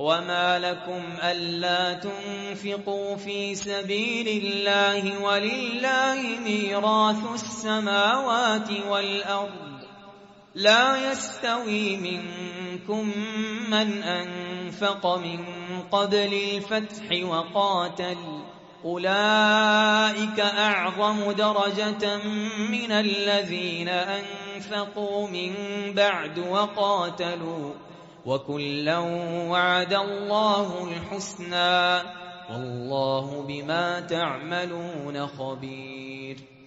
وما لكم ألا تنفقوا في سبيل الله ولله ميراث السماوات والأرض لا يستوي منكم من أنفق من قبل الفتح وقاتل أولئك أعظم درجة من الذين أنفقوا من بعد وقاتلوا وكلا وعد الله الحسنى والله بما تعملون خبير